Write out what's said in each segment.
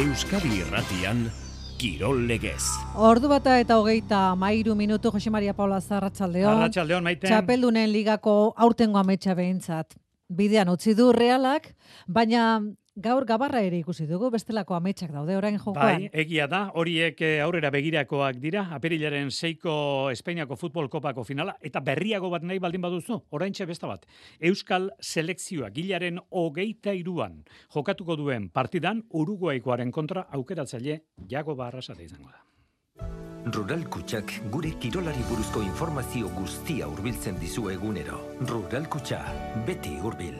Euskadi Irratian, Kirol Legez. Ordu bata eta 33 minutu, Jose Maria Paula Arratsaldeon. Arratsaldeon, Maite. Txapeldunen ligako aurtengo ametsa behintzat. Bidean utzi du Realak, baina gaur gabarra ere ikusi dugu, bestelako ametsak daude orain jokoan. Bai, egia da, horiek aurrera begirakoak dira, apirilaren 6ko Espainiako Futbol Kopako finala, eta berriago bat nahi baldin baduzu, oraintxe beste bat. Euskal selekzioa hilaren 23an jokatuko duen partidan Uruguaikoaren kontra aukeratzaile Jago Barrasate izango da. Rural Kutxak gure kirolari buruzko informazio guztia hurbiltzen dizu egunero. Rural Kutxa, beti hurbil.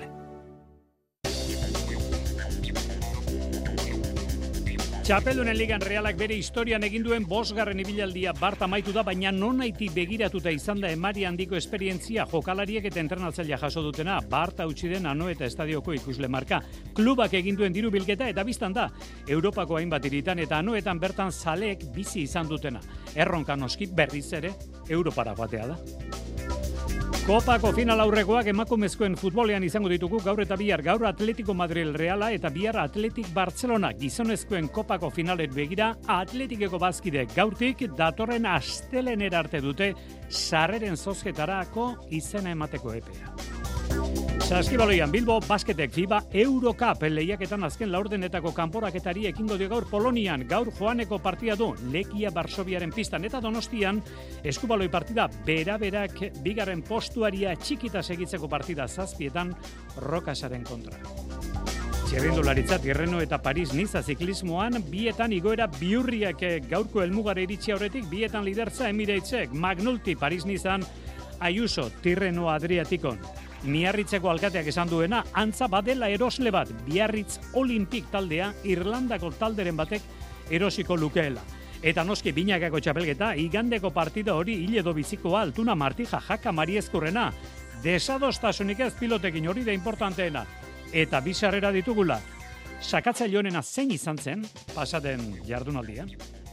Txapeldunen ligan Realak bere historian egin duen 5. ibilaldia bart amaitu da, baina nonaiti begiratuta izan da emari handiko esperientzia jokalariek eta entrenatzailea jaso dutena, bart hautsi den Anoeta estadioko ikusle marka. Klubak egin duen diru bilketa eta biztan da, Europako hainbat hiritan eta Anoetan bertan zaleek bizi izan dutena. Erronka noski berriz ere Europara joatea da. Kopako final aurrekoak emakumezkoen futbolean izango ditugu gaur eta bihar. Gaur Atletico Madrid Reala eta bihar Atletik Barcelona. Gizonezkoen kopako finalet begira Atletikeko bazkide gaurtik datorren astelehenera arte dute sarreren zozketarako izena emateko epea. Saskibaloian Bilbo basketek FIBA Eurocup lehiaketan azken laurdenetako kanporaketari ekingo dio gaur Polonian. Gaur joaneko partida du Lekia Varsoviaren pistan eta Donostian eskubaloi partida beraberak bigarren postuaria txikita segitzeko partida 7etan Rokasaren kontra. Txirrindularitza Tirreno eta Paris-Niza ziklismoan bietan igoera bihurriak gaurko helmugara iritsi aurretik bietan lidertza Emiratesek, Magnulti Paris-Nizan, Ayuso Tirreno Adriatikon. Miarritzeko alkateak esan duena, antza badela erosle bat, Biarritz Olimpik taldea, Irlandako talderen batek erosiko lukeela. Eta noski binakako txapelgeta, igandeko partida hori hil edo bizikoa Altuna Martija Jaka Mariezkurrena. Desadostasunik ez pilotekin hori da importanteena. Eta bizarrera ditugula, sakatzaile honena zein izan zen, pasaden jardunaldian.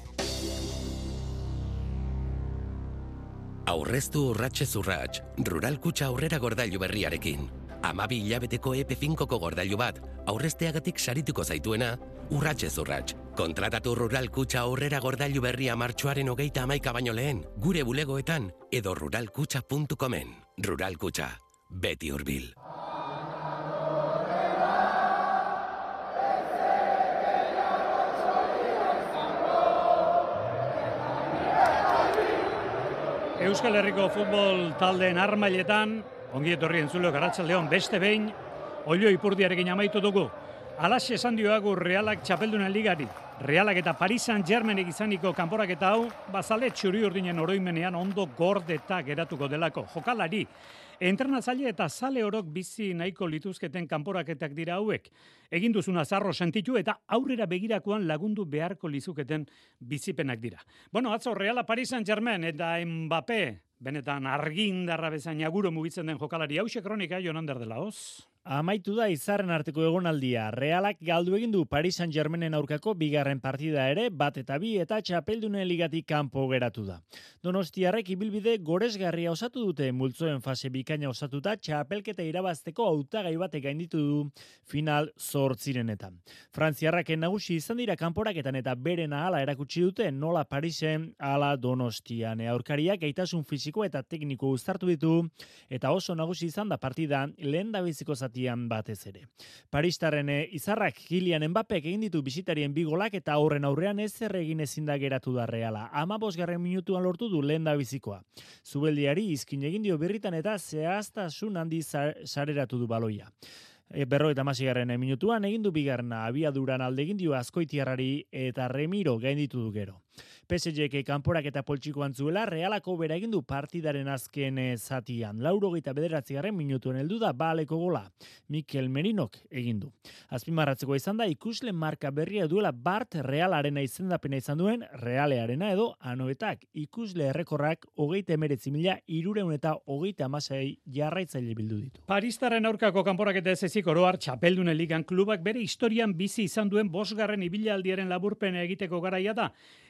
Aurreztu urratxez urratx, Rural Kutxa aurrera gordailu berriarekin. 12 hilabeteko EP5ko gordailu bat, aurrezteagatik sarituko zaituena, urratxez urratx. Kontratatu Rural Kutxa aurrera gordailu berria martxoaren 31 baino lehen, gure bulegoetan edo ruralkutxa.comen. Rural Kutxa, beti hurbil. Euskal Herriko futbol taldeen armailetan, ongi etorri entzuleok arratsaldeon beste behin, Oilo Ipurdiarekin amaitu dugu. Alaxe esan dioagu Realak txapeldunen ligari. Realak eta Paris Saint-Germainek izaniko kanporaketa hau, bazale txuri urdinen oroimenean ondo gordeta geratuko delako. Jokalari, entrenatzaile eta zale orok bizi nahiko lituzketen kanporaketak dira hauek. Egin duzuna zarro sentitu eta aurrera begirakoan lagundu beharko lizuketen bizipenak dira. Bueno, atzo Reala Paris Saint-Germain eta Mbappé, benetan argindarra bezain aguro mugitzen den jokalari hause kronika, Jonander de la Hoz. Amaitu da izarren arteko egonaldia. Realak galdu egin du Paris Saint-Germainen aurkako bigarren partida ere, 1-2 eta txapeldunen ligatik kanpo geratu da. Donostiarrek ibilbide goresgarria osatu dute, multzoen fase bikaina osatuta txapelketa irabazteko hautagai batek gainditu du final 8etan. Frantziarrak nagusi izan dira kanporaketan eta beren ahala erakutsi dute nola Parisen ala Donostian. Aurkariak gaitasun fisiko eta tekniko uztartu ditu eta oso nagusi izan da partidan lehendabiziko zatian batez ere. Paristarren izarrak Kylian Mbappek egin ditu bisitarien 2 golak eta aurrean ezer egin ezin da geratu da Reala. 15. minutuan lortu du lehendabizikoa. Zubeldiari izkin egin dio birritan eta zehaztasun handi sareratu du baloia. 56. minutuan egin du bigarna, abiaduran alde egin dio Azkoitiarrari eta Remiro gainditu du gero. PSG kanporak eta poltsikoan zuela, Realako bera egin du partidaren azken zatian. 89. minutuan heldu da baleko gola. Mikel Merinok egin du. Azpimarratzeko izan da ikusle marka berria duela Bart Realarena izendapena izan duen Realearena edo Anoetak. Ikusle errekorrak 39.336 jarraitzaile bildu ditu. Paristarren aurkako kanporaketa ez ezik oroar txapeldunen ligan klubak bere historian bizi izan duen 5. ibilaldiaren laburpena egiteko garaia da.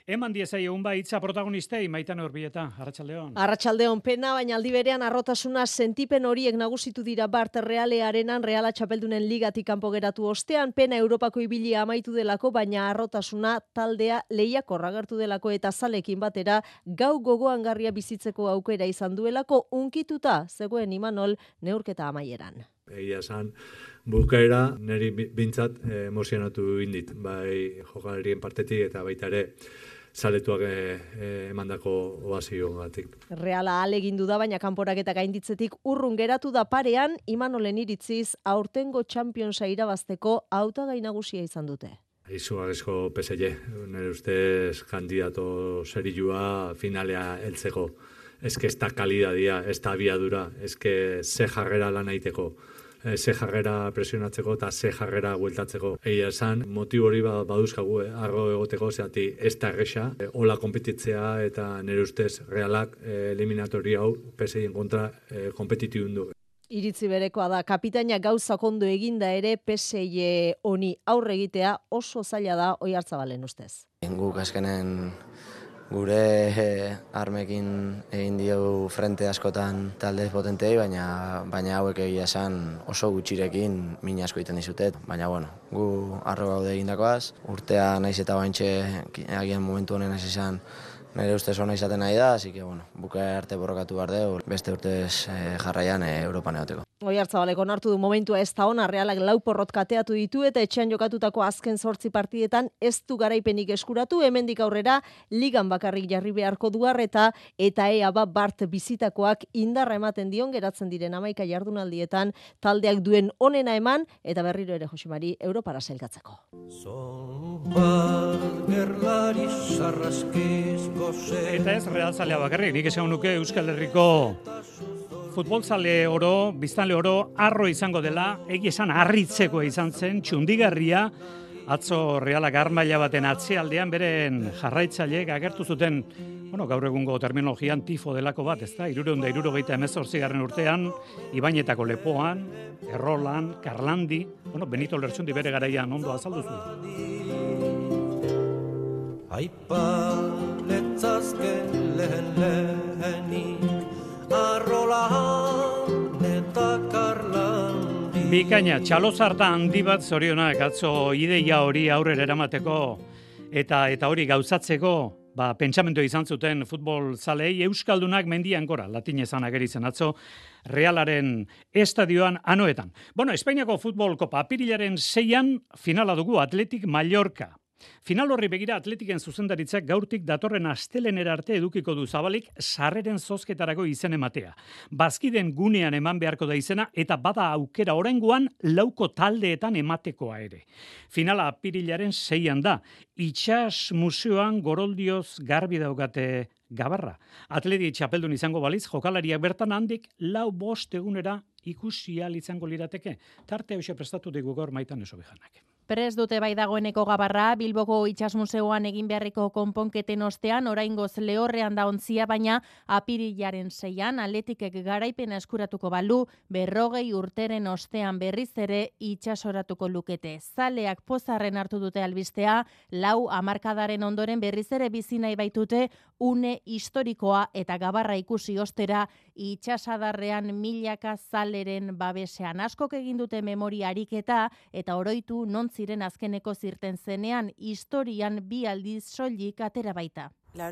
Eman diezaiogun hitza protagonistei, Maitane Urbieta, Arratsaldeon. Arratsaldeon, pena, baina aldi berean arrotasuna sentipen horiek nagusitu dira Bart Realearenan, Reala txapeldunen ligatik kanpo geratu ostean, pena Europako ibilia amaitu delako, baina arrotasuna taldea lehiakorra agertu delako eta zalekin batera gau gogoangarria bizitzeko aukera izan duelako, unkituta zegoen Imanol neurketa amaieran. Egia esan, bukaera niri bintzat emozionatu indit, bai jokalarien partetik eta baita ere zaletuak emandako oaziogatik. Reala alegindu da, baina kanporaketa gainditzetik urrun geratu da parean, Imanolen iritziz aurtengo Championsa irabazteko hautagai nagusia izan dute. Izugarrizko PSG, nire ustez kandidato serilua finalea heltzeko. Ez que ez da kalidadia, ez da abiadura, ez que ze jarrera lan aiteko. Ze jarrera presionatzeko eta ze jarrera bueltatzeko. Egia esan, motibo hori baduzkagu, arro egoteko, zeati ez da erresa, hola konpetitzea eta nire ustez Realak eliminatori hau PSG-en kontra kompetitibun du. Iritzi berekoa da, kapitaina gauzak ondo eginda ere PSG honi aurre egitea oso zaila da Oiartzabalen ustez. Guk azkenen gure armekin egin diogu frente askotan talde potentei, baina hauek egia esan oso gutxirekin min asko egiten dizutet. Baina gu arro gaude egindakoaz, urtea naiz eta baintxe agian momentu honen ez izan nire ustez hona izaten nahi da, así que bukaera arte borrokatu behar dugu, beste urtez jarraian Europan egoteko. Oiartzabalek onartu du momentua ez da ona, Realak 4 porrot kateatu ditu eta etxean jokatutako azken 8 partidetan ez du garaipenik eskuratu, hemendik aurrera ligan bakarrik jarri beharko du eta ea Bart bizitakoak indarra ematen dion geratzen diren 11 jardunaldietan taldeak duen onena eman eta berriro ere Josemari Europara sailkatzeko. Eta ez realzalea bakarrik, nik esan nuke Euskal Herriko futbolzale oro, biztanle oro, arro izango dela, egi esan harritzeko izan zen, txundigarria, atzo Realak armaila baten atzealdean beren jarraitzaileek agertu zuten, gaur egungo terminologian tifo delako bat, ezta? 378 urtean, Ibainetako lepoan, Errolan, Karlandi, Benito Lertxundi bere garaian ondo azaldu zuen. Aipa letzazke lehenik Arrolan eta Karlandi. Bikaina, txalozarta handi bat zorionak atzo ideia hori aurrera eramateko eta hori gauzatzeko pentsamendu izan zuten futbol zalei Euskaldunak mendian gora, latinezan ageritzen atzo Realaren estadioan anoetan. Espainiako futbol kopa apirilaren 6an finala dugu Athletic Mallorca. Final horri begira Atletiken zuzendaritzak gaurtik datorren astelenera arte edukiko du zabalik sarreren zozketarako izen ematea. Bazkiden gunean eman beharko da izena eta bada aukera oraingoan 4 taldeetan ematekoa ere. Finala apirilaren 6an da. Itsas museoan goroldioz garbi daukate gabarra. Atleti txapeldun izango baliz, jokalariak bertan handik 4-5 egunera ikusi ahal izango lirateke. Tarte hauxe prestatu digu gaur Maitane Sobijanak. Prest dute bai dagoeneko gabarra, Bilboko Itsas Museoan egin beharreko konponketen ostean, oraingoz lehorrean da ontzia, baina apirilaren 6an Atletikek garaipena eskuratuko balu, 40 urteren ostean berriz ere itsasoratuko lukete. Zaleak pozarren hartu dute albistea, 4 hamarkadaren ondoren berriz ere bizi nahi baitute une historikoa eta gabarra ikusi ostera itsasadarrean milaka zaleren babesean. Askok egin dute memoria ariketa eta oroitu non ziren azkeneko zirten zenean, historian 2 aldiz soilik atera baita.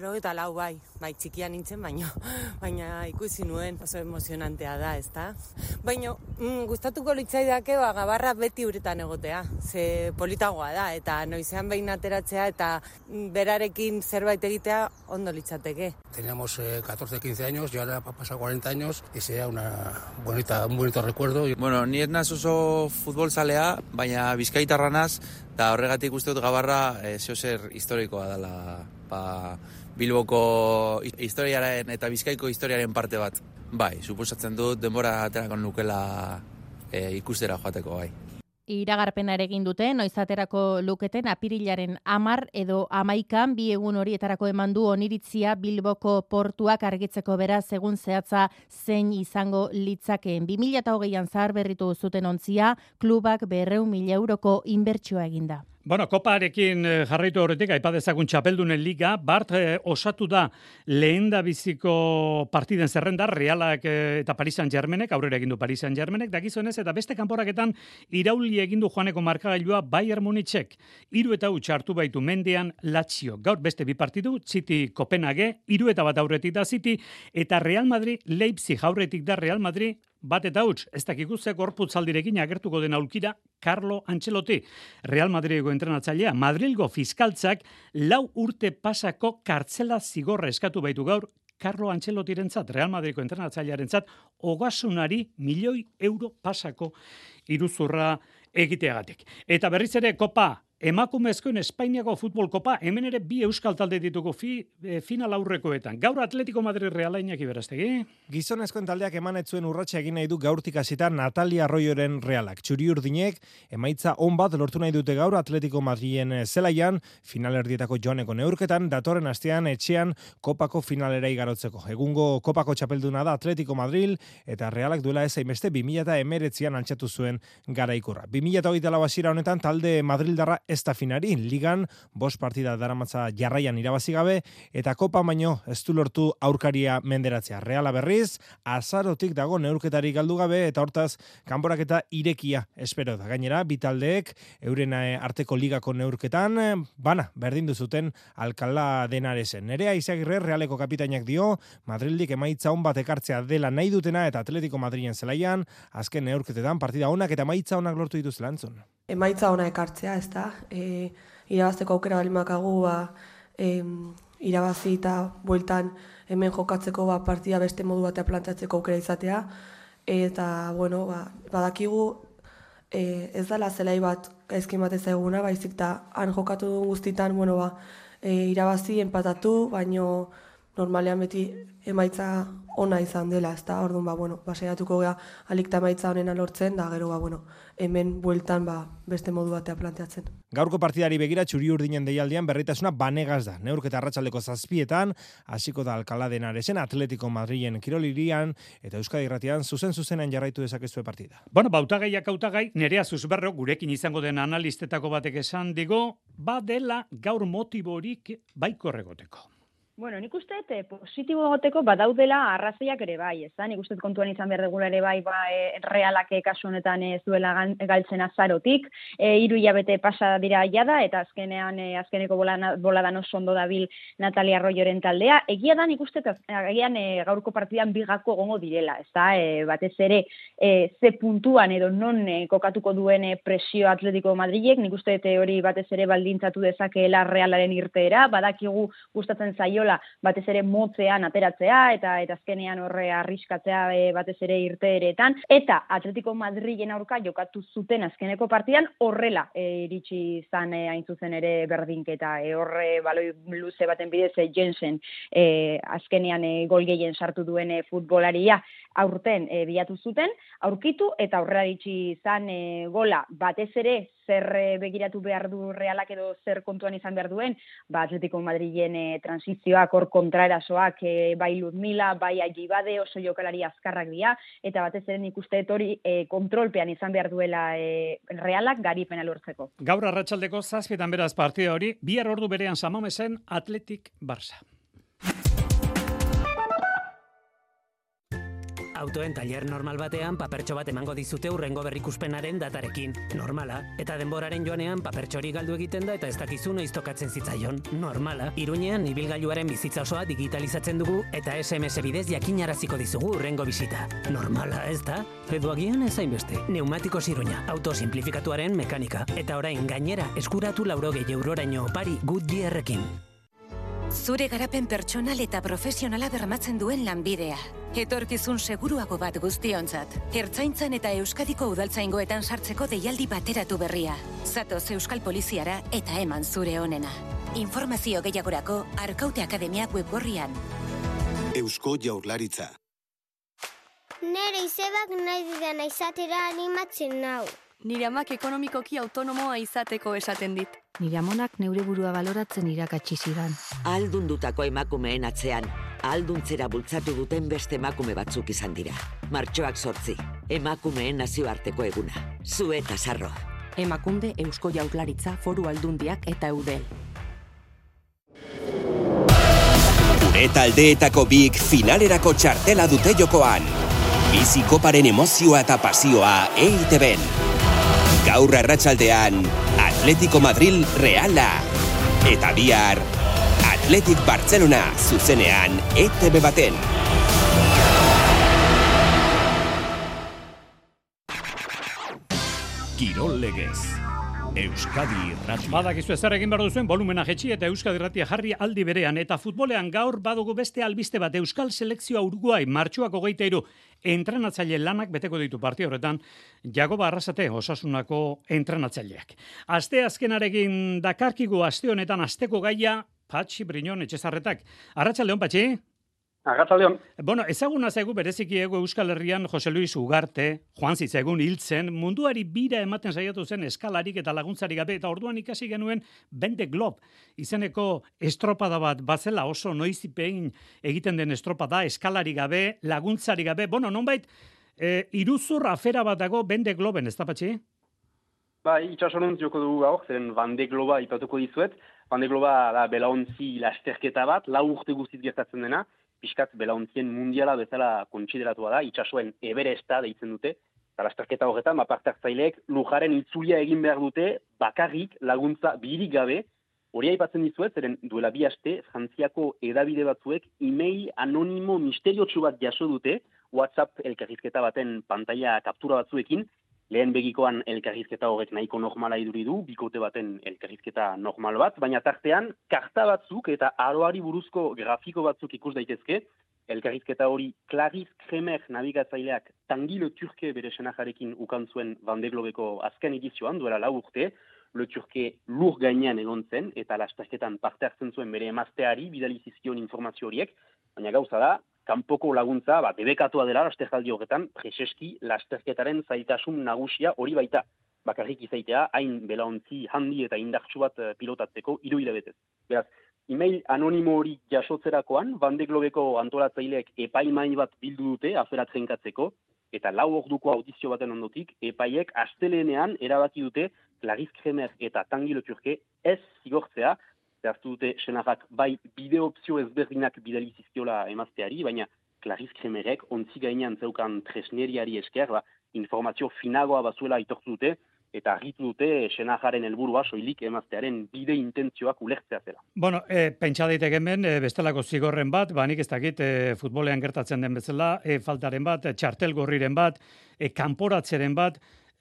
84 bai txikian nintzen, baina ikusi nuen oso emozionantea da, ezta? Baina gustatuko litzaidake gabarra beti uretan egotea, ze politagoa da, eta noizean behin ateratzea eta berarekin zerbait egitea ondo litzateke. Teníamos 14-15 años y ahora ha pasado 40 años y sea un bonito recuerdo. Ni ez naz oso futbolzalea, baina bizkaitarra naz, eta horregatik uste dut gabarra zeozer historikoa dela, Bilboko historiaren eta Bizkaiko historiaren parte bat. Bai, suposatzen dut denbora aterako nukela ikustera joateko, bai. Iragarpena ere egin dute, noizaterako luketen apirilaren 10 edo 11 2 egun horietarako eman du oniritzia Bilboko portuak argitzeko beraz egun zehatza zein izango litzakeen. 2020an zahar berritu zuten ontzia, klubak 200.000 euroko inbertsioa eginda. Bueno, koparekin jarraitu horretik, aipadezagun txapeldunen liga, Bart osatu da lehendabiziko partiden zerrenda, Realak eta Paris Saint-Germainek, aurrera egin du Paris Saint-Germainek, dakizuenez, eta beste kanporaketan irauli egin du joaneko markagailua Bayern Munichek. 3-0 hartu baitu mendean Lazio. Gaur beste bi partidu, City Kopenhage, 3-1 aurretik da City, eta Real Madrid Leipzig aurretik da Real Madrid, 1-0, ez dakigu ze gorputzaldirekin agertuko den aulkira Carlo Ancelotti, Real Madrideko entrenatzailea. Madrilgo fiskaltzak 4 urte pasako kartzela zigorra eskatu baitu gaur Carlo Ancelottirentzat, Real Madrideko entrenatzailearentzat, ogasunari €1.000.000 pasako iruzurra egiteagatik. Eta berriz ere kopa, emakumezkoen Espainiako futbol kopa, hemen ere bi euskal talde ditugu final aurrekoetan. Gaur Atletico Madrid Reala Iñaki Berastegi. Gizonezkoen taldeak eman etzuen urratsa egin nahi du gaurtik hasita Natalia Arroyoren Realak. Txuri-urdinek emaitza on bat lortu nahi dute gaur Atletico Madriden zelaian, finalerdietako joaneko neurketan, datorren astean etxean kopako finalera igarotzeko. Egungo kopako txapelduna da Atletico Madrid, eta Realak duela ez hainbeste 2019an altxatu zuen garaikurra. 2024 hasiera honetan talde madrildarra ez da finari, ligan 5 partida daramatza jarraian irabazi gabe, eta kopa baino ez du lortu aurkaria menderatzea. Reala berriz, azarotik dago neurketari galdu gabe, eta hortaz, kanporaketa irekia espero da. Gainera, bi taldeek euren arteko ligako neurketan, berdindu zuten Alcalá de Henarezen. Nerea Izagirre Realeko kapitainak dio, Madrildik emaitza on bat ekartzea dela nahi dutena, eta Atletico Madriden zelaian, azken neurketetan partida onak eta emaitza onak lortu dituz lantzun. Emaitza ona ekartzea, ez da. Irabazteko aukera balimakagu, irabazi eta bueltan hemen jokatzeko partida beste modu batea planteatzeko aukera izatea. Eta, badakigu ez dela zelai bat gaizki batez eguna, baizik eta han jokatu guztitan, irabazi, empatatu, baino normalean beti emaitza ona izan dela, ez da, orduan, saiatuko gea alikta emaitza honena lortzen, da gero, hemen bueltan beste modu batea planteatzen. Gaurko partidari begira txuri-urdinen deialdian berritasuna banegaz da. Neurketa arratsaldeko 7:00 hasiko da Alcalá de Henarezen, Atletico Madriden kirolirian, eta Euskadi Irratian zuzenean jarraitu dezakezue partida. Bautagaiak hautagai, Nerea Zuzberro, gurekin izango den analistetako batek esan digo, badela gaur motiborik baikorre egoteko. Nik uste positibo egoteko badaudela arrazoiak ere bai, ez da? Nik uste kontuan izan behar dugula ere bai, Realak kasu honetan ez duela galtzen azarotik, 3 hilabete pasa dira jada, eta azkeneko boladan oso ondo dabil Natalia Arroyoren taldea. Egia da, nik uste gaurko partidan bigako egongo direla, ez da? Batez ere, ze puntuan edo non kokatuko duen presio Atletico Madridek, nik uste hori batez ere baldintzatu dezakeela Realaren irteera, badakigu gustatzen zaio batez ere motzean ateratzea eta azkenean horre arriskatzea batez ere irteeretan, eta Atletico Madrilen aurka jokatu zuten azkeneko partidan horrela iritsi zan hain zuzen ere berdinketa, horre baloi luze baten bidez Jensen azkenean gol gehien sartu duen futbolaria aurten bilatu zuten, aurkitu eta aurrera iritsi zan gola batez ere zer begiratu behar du Realak edo zer kontuan izan behar duen, Atletico Madrilen transizioak hor kontraerasoak, bai Ludmila, bai Agibade, oso jokalari azkarrak dira, eta batez ere nik uste hori kontrolpean izan behar duela Realak garipena lortzeko. Gaur arratsaldeko 7:00 beraz partida hori, bihar ordu berean San Mamesen Athletic Barça. Autoen tailer normal batean papertxo bat emango dizute hurrengo berrikuspenaren datarekin. Normala. Eta denboraren joanean papertxori galdu egiten da eta ez dakizu noiz tokatzen zitzaion. Normala. Iruñean ibilgailuaren bizitza osoa digitalizatzen dugu eta SMS bidez jakinaraziko dizugu hurrengo bisita. Normala, ez da? Edo agian ez hainbeste. Neumatikos Iruña. Auto simplifikatuaren mekanika. Eta orain gainera eskuratu 80 euroraino opari Goodyearrekin. Zure garapen pertsonal eta profesionala bermatzen duen lanbidea. Etorkizun seguruago bat guztiontzat. Ertzaintzan eta Euskadiko udaltzaingoetan sartzeko deialdi bateratu berria. Zatoz Euskal Poliziara eta eman zure onena. Informazio gehiagorako Arkaute Akademia webgorrian. Eusko Jaurlaritza. Nere izebak nahi didana izatera animatzen nau. Nire amak ekonomikoki autonomoa izateko esaten dit. Nire amonak neure burua baloratzen irakatsi zidan. Ahaldundutako emakumeen atzean, ahalduntzera bultzatu duten beste emakume batzuk izan dira. Martxoak 8, emakumeen nazioarteko eguna. Zu eta Sarro. Emakunde, Eusko Jaurlaritza, Foru Aldundiak eta Eudel. Gure taldeetako biek finalerako txartela dute jokoan. Bizi koparen emozioa eta pasioa EITB-n. Gaur arratsaldean, Atletico Madrid Reala. Eta bihar, Athletic Barcelona zuzenean ETB baten. Kirol legez. Euskadi Irratia. Badakizu ezer egin behar duzuen volumena jetxi eta Euskadi Irratia jarri aldi berean. Eta futbolean gaur badugu beste albiste bat. Euskal Selekzioa Uruguai martxoak 23 entrenatzaile lanak beteko ditu partida horretan. Jakoba Arrasate Osasunako entrenatzaileak. Aste azkenarekin dakarkigu aste honetan asteko gaia Patxi Briñon Etxezarretak. Arratsaldeon Patxi. Arratsaldeon. Bueno, ezaguna zaigu bereziki ego Euskal Herrian Jose Luis Ugarte, Juan Zitzegun hiltzen, munduari bira ematen saiatu zen eskalarik eta laguntzarik gabe, eta orduan ikasi genuen Bende Glob izeneko estropada bat bazela, oso noizipein egiten den estropada, eskalarik gabe, laguntzarik gabe, bueno, nonbait, iruzur afera bat dago Bende Globen, ez da Patxi? Bai, itxasoruntz joko dugu gaur, zeren Bende Globa ipatuko dizuet. Bende Globa da belaontzi lasterketa bat, 4 urte guztiz gertatzen dena, pixkat belaontzien mundiala bezala kontsideratua da, itxasoen Everesta deitzen dute, eta lasterketa horretan, parte hartzaileek lujaren itzulia egin behar dute, bakarrik laguntza birik gabe, hori aipatzen dizuet, zeren duela 2 aste, Frantziako hedabide batzuek e-mail anonimo misteriotsu bat jaso dute, WhatsApp elkarrizketa baten pantaila kaptura batzuekin, lehen begikoan elkarrizketa horrek nahiko normala iduri du, bikote baten elkarrizketa normal bat, baina tartean, karta batzuk eta aroari buruzko grafiko batzuk ikus daitezke, elkarrizketa hori Clarice Kremer nabigatzaileak Tanguy Le Turque bere senajarekin ukan zuen Bende Globeko azken edizioan, duela 4 urte, Le Turque lur gainean egon zen, eta lasterketan parte hartzen zuen bere emazteari bidali zizkion informazio horiek, baina gauza da, kanpoko laguntza, debekatua dela lasterkaldi horretan, preseski lasterketaren zailtasun nagusia hori baita. Bakarrik izaitea, hain belaontzi handi eta indartsu bat pilotatzeko 3 hilabetez. Beraz, e-mail anonimo hori jasotzerakoan, Bende Globeko antolatzaileek epaimai bat bildu dute afera trenkatzeko, eta 4 orduko audizio baten ondotik, epaiek astelehenean erabaki dute Clarice Kremer eta Tanguy Le Turque ez zigortzea, hartu dute senarrak bai bideo opzio ezberdinak bidali zizkiola emazteari, baina Clarice Kremerek ontzi gainean zeukan tresneriari esker, informazio finagoa bazuela aitortu dute, eta argitu dute senarraren helburua soilik emaztearen bide intentzioak ulertzea zela. Bueno, pentsa daiteke hemen bestelako zigorren bat, nik ez dakit futbolean gertatzen den bezala, faltaren bat, txartel gorriren bat, kanporatzeren bat,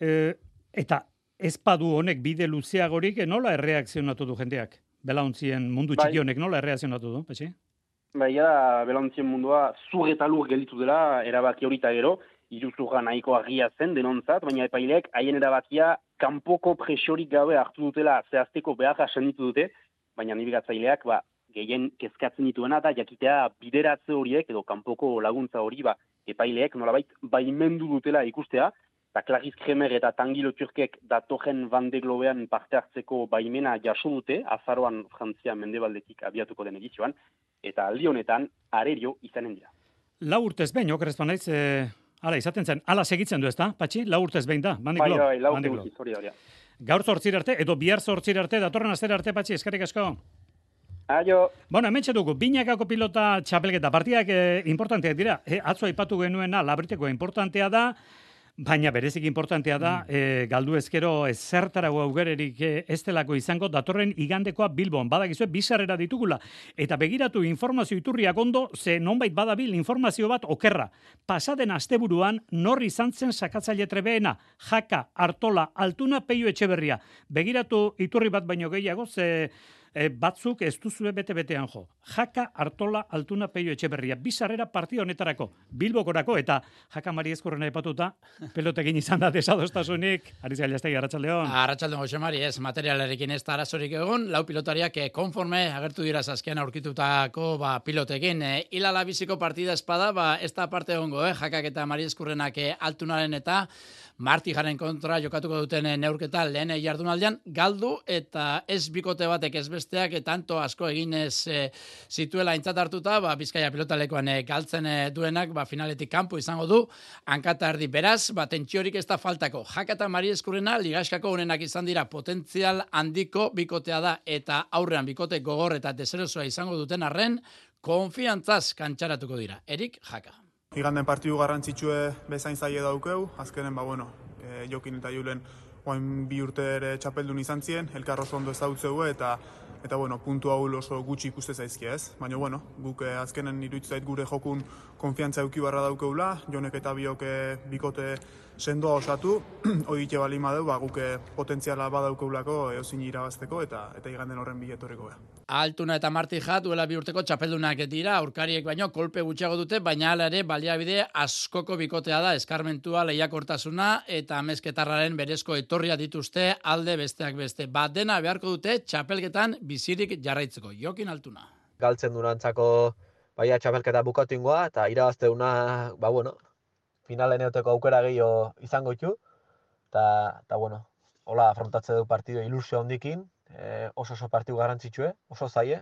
eta ez badu honek bide luzeagorik, nola erreakzionatu du jendeak? Belaontzien mundu txiki honek nola erreakzionatu du, Patxi? Belaontzien mundua zur eta lur gelditu dela, erabaki hori eta gero, iruzurra nahiko argia zen denontzat, baina epaileek haien erabakia kanpoko presiorik gabe hartu dutela zehazteko beharra senditu dute, baina nabigatzaileak gehien kezkatzen dituena da jakitea bideratze horiek edo kanpoko laguntza hori epaileek nolabait baimendu dutela ikustea, eta Clarice Kremer eta Tanguy Le Turquek datorren Bende Globean parte hartzeko baimena jaso dute, azaroan Frantzia mendebaldetik abiatuko den edizioan, eta aldi honetan arerio izanen dira. 4 urtez behin, okerrez banaiz, hala izaten zen, hala segitzen du ez da, Patxi? 4 urtez behin da, Bende Globe. Bai, 4 urtez hori da. Gaur 8 arte, edo bihar 8 arte, datorren astera arte, Patxi, eskerrik asko. Aio. Bueno, hemen txedugu, binakako pilota txapelketa, partidak importanteak dira, atzo aipatu genuena, Labriteko importantea da, baina berezik importantea da, galdu ezkero zertarago augererik ez delako izango, datorren igandekoa Bilbon, badakizue, bizarrera ditugula, eta begiratu informazio iturriak ondo, ze nonbait badabil informazio bat okerra. Pasaden asteburuan, nor izan zen sakatzaile trebeena, Jaka, Artola, Altuna, Peio Etxeberria. Begiratu iturri bat baino gehiago, ze batzuk ez duzue bete-betean jo. Jaka, Artola, Altuna, Peio Etxeberria. Bizarrera partida honetarako, Bilbokorako, eta Jaka Mari Ezkurren aipatuta, pelotekin izan da desadostasunik. Ariz Gailastegi, arratsaldeon. Arratsaldeon, Jose Mari, ez materialarekin ez da arazorik egon, 4 pilotariak konforme agertu dira azkean aurkitutako pilotekin. Hilala biziko partida espada, ez da parte egongo, Jakak eta Mari Ezkurrenak Altunaren eta Martijaren kontra jokatuko duten neurketa lehen jardunaldean galdu eta ez bikote batek ez beste besteak tanto asko eginez zituela aintzat hartuta, Bizkaia pilotalekoan galtzen duenak finaletik kanpo izango du, hankata erdi. Beraz, tentsiorik ez da faltako. Jaka eta Mari Eskurrena ligaskako honenak izan dira, potentzial handiko bikotea da, eta aurrean bikote gogor eta deserosoa izango duten arren, konfiantzaz kantxaratuko dira. Erik Jaka. Iganden partidu garrantzitsue bezain zaie daukeu, azkenen, Jokin eta Julen oain 2 urte ere txapeldun izan zien, elkar oso ondo ezautzeu eta puntu hau oso gutxi ikuste zaizkia ez. Baina, guk azkenen iruditzen zait gure jokun konfiantza euki barra daukeula, Jonek eta biok bikote sendoa osatu, hori ite bali madeu, guk potentziala badaukeulako eozin irabazteko eta iganden horren biletoreko beha. Altuna eta Martija duela 2 urteko txapeldunak dira, aurkariek baino kolpe gutxiago dute, baina hala ere baliabide askoko bikotea da, eskarmentua, lehiakortasuna eta amezketarraren berezko etorria dituzte alde besteak beste. Dena beharko dute txapelketan bizirik jarraitzeko. Jokin Altuna. Galtzen durantzako baia txapelketa bukatingoa eta irabazteuna, finalen eoteko aukera gehiago izango ditu. Eta hola afrontatze du partidu ilusio handikin, oso partidu garrantzitsue, oso zaie,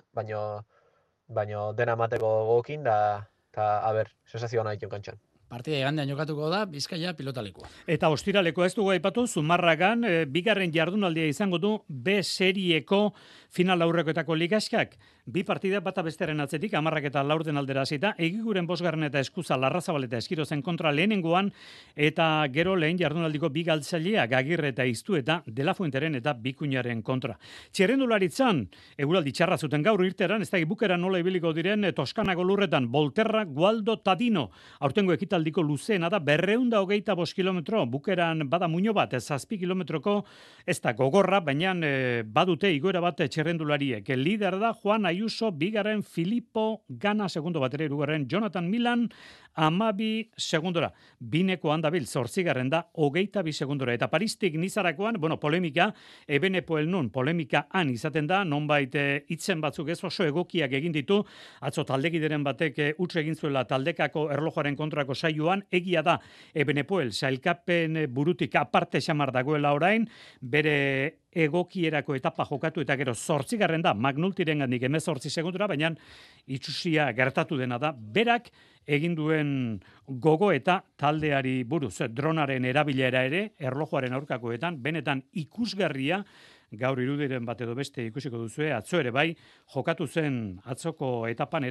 baino dena emateko gogokin, eta sensazioa nahi kantxan. Partida igandean jokatuko da Bizkaia pilotalekua. Eta ostiraleko ez dugu aipatu, Zumarragan bigarren jardunaldia izango du B serieko final aurrekoetako ligaskak. 2 partida bata besteren atzetik, 10 eta 4 aldera hasita, Egiguren 5. eta Eskuza Larrazabal eta Eskirozen kontra lehenengoan, eta gero lehen jardunaldiko 2 galtzaileak Agirre eta Iztu eta De La Fuenteren eta Bikuñaren kontra. Txirrendularitzan, eguraldi txarra zuten gaur irteran, ez da bukera nola ibiliko diren Toskanako lurretan, Volterra, Gualdo, Tadino. Aurtengo ekitaldiko luzeena da 225 kilometro, bukeran bada muino bat, 7 kilometroko, ez da gogorra, baina badute igoera bat txirrendulariek. Lider da Juan Ayuso, 2. Filippo Gana, 2. batera, 3. Jonathan Milan, 12 segundora. Bineko handabil, 8. da, 22 segundora. Eta Paristik Nizarakoan, polemika, Ebenepoel nun, polemika han izaten da, nonbait hitzen batzuk ez oso egokiak egin ditu, atzo taldekideren batek utz egin zuela taldekako erlojoaren kontrako saioan, egia da, Ebenepoel sailkapen burutik aparte xamar dagoela orain, bere egokierako etapa jokatu eta gero 8. da, Magnultiren gandik 18 segundura, baina itxusia gertatu dena da, berak egin duen gogo eta taldeari buruz, dronaren erabilera ere, erlojoaren aurkakoetan, benetan ikusgarria, gaur irudiren bat edo beste ikusiko duzue, atzo ere bai, jokatu zen atzoko etapan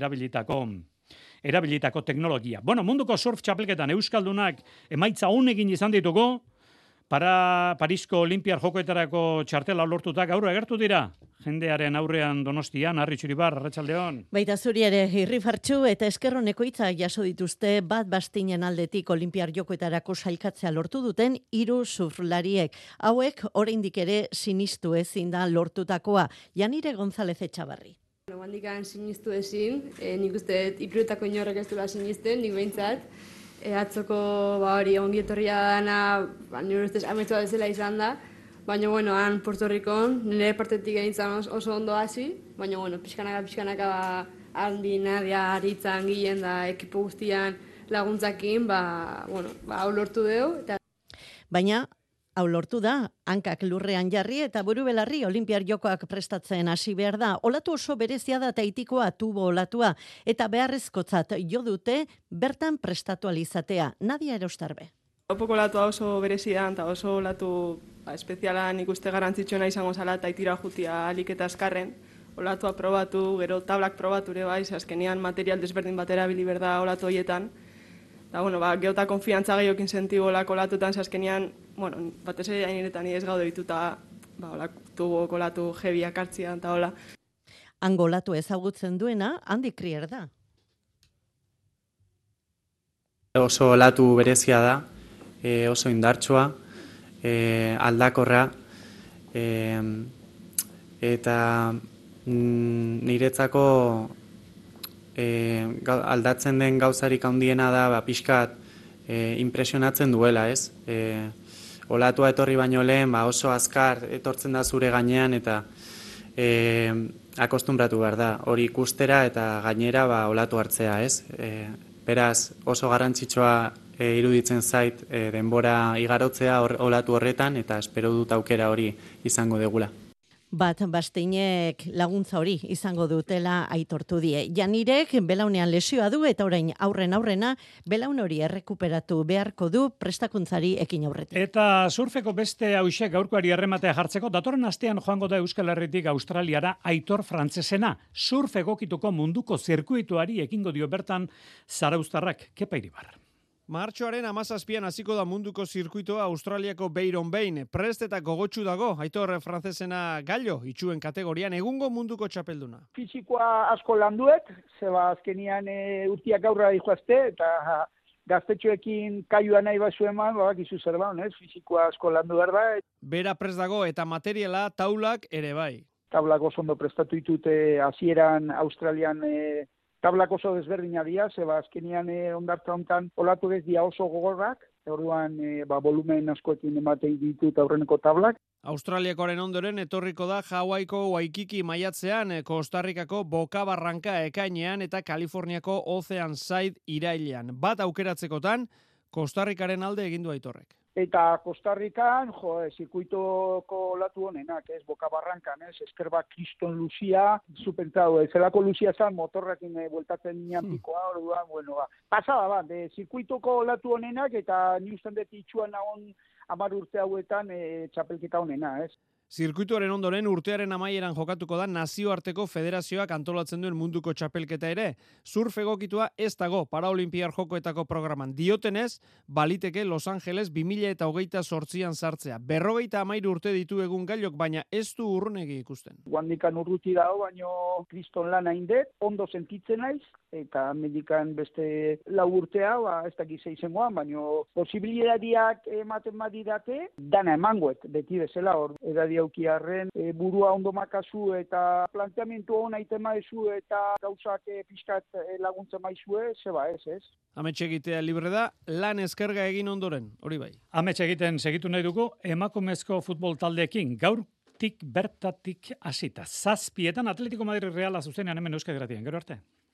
erabilitako teknologia. Munduko surf txapelketan Euskaldunak emaitza honegin izan ditugu, Parisko Olimpiar jokoetarako txartela lortuta gaur agertu dira. Jendearen aurrean Donostian, Arri Txuribar, Arratsaldeon. Baita zuri ere, irrifartxu eta eskerroneko hitzak jaso dituzte bat bastinen aldetik Olimpiar jokoetarako sailkatzea lortu duten 3 surflariek. Hauek oraindik ere sinistu ezin da lortutakoa. Janire González Etxabarri. Handikan sinistu ezin, nik uste iruretako inorrek ez duela sinisten, nik behintzat. Atzoko hori ongietorria dana, nire ustez ametsua bezala izan da, baina han Puerto Rikon, nire partetik egintzen oso ondo hasi, baina pixkanaka handi nadia aritzan gilen da ekipo guztian laguntzakin, hau lortu dugu. Baina hau lortu da, hankak lurrean jarri eta buru belarri Olimpiar jokoak prestatzen hasi behar da. Olatu oso berezia da taitikoa tubo olatua eta beharrezkotzat jo dute bertan prestatu alizatea. Nadia Erostarbe. Opoko olatua oso berezia eta oso olatu espezialan ikuste garantzitsuena izango zala taitira jutia alik eta azkarren. Olatua probatu, gero tablak probatu ere bai, azkenean material desberdin batera bili berda olatu horietan. Geota konfiantza gehiokin sentibo olako olatutan, azkenean, batez ere jainetan ez gaude dituta olatu jebiak hartzia eta hola. Hango olatu ezagutzen duena, Andy Krier da. Oso olatu berezia da, oso indartsua, aldakorra, eta niretzako aldatzen den gauzarik handiena da pixkat impresionatzen duela, ez? Olatua etorri baino lehen oso azkar etortzen da zure gainean eta akostumbratu behar da, hori ikustera eta gainera olatu hartzea, ez? Beraz, oso garrantzitsua iruditzen zait denbora igarotzea olatu horretan eta espero dut aukera hori izango degula. bat Basteinek laguntza hori izango dutela aitortu die. Janirek belaunean lesioa du eta orain aurrena belaun hori errekuperatu beharko du prestakuntzari ekin aurretik. Eta surfeko beste hauxe gaurkoari errematea jartzeko, datorren astean joango da Euskal Herritik Australiara Aitor Frantzesena. Surf egokituko munduko zirkuituari ekingo dio bertan Zarauztarrak. Kepa Iribar. Martxoaren 17an hasiko da munduko zirkuitoa Australiako Byron Bay. Prest eta gogotsu dago Aitor Frantzesena Gallo itxuen kategorian egungo munduko txapelduna. Fisikoa asko landuet, zeba azkenian urtiak aurra dihoazte, eta gaztetxoekin kaiua nahi basu eman, bakizu zer ba, fisikoa asko landu behar da. Bera prest dago eta materiala taulak ere bai. Tablak oso ondo prestatu ditute hasieran Australian tablak oso desberdina dira, zeba azkenian ondartza hontan olatu ez dia oso gogorrak, orduan volumen askoekin ematen ditut aurreneko tablak. Australiakoaren ondoren etorriko da Hawaiiko Waikiki maiatzean, Kostarrikako Boca Barranca ekainean eta Kaliforniako Oceanside irailean. Bat aukeratzekotan, Kostarrikaren alde egindu Aitorrek. Eta Kostarrikan, zirkuitoko olatu honenak, Boca Barrancan, eskerbak Kriston Luzia, zupentzau, zelako Luzia zan, motorrekin bueltatzen nian pikoa, orduan, pasada bat, zirkuitoko olatu honenak, eta ni usten dut itxuan nagon 10 urte hauetan txapelketa honena, Zirkuituaren ondoren urtearen amaieran jokatuko da nazioarteko federazioak antolatzen duen munduko txapelketa ere. Surf egokitua ez dago Paraolimpiar jokoetako programan. Diotenez, baliteke Los Angeles 2028an sartzea. 53 urte ditu egun Gailok, baina ez du urrunegi ikusten. Guandikan urruti dago, baino kriston lan haindet, ondo sentitzen naiz, eta medikan beste 4 urtea, ez dakiz eizengoan, baino posibilidadiak ematen badidate, dana emangoet, beti bezala hor, edadi aukiarren, burua ondo makazu eta planteamentu hona iten maizu eta gauzak pixkat laguntza maizue, zeba ez. Amets egitea libre da, lan eskerga egin ondoren, hori bai. Amets egiten segitu nahi dugu, emakumezko futbol taldeekin gaurtik bertatik hasita. 7 Atletico Madrid Reala zuzenean hemen Euskal Irratian. Gero arte.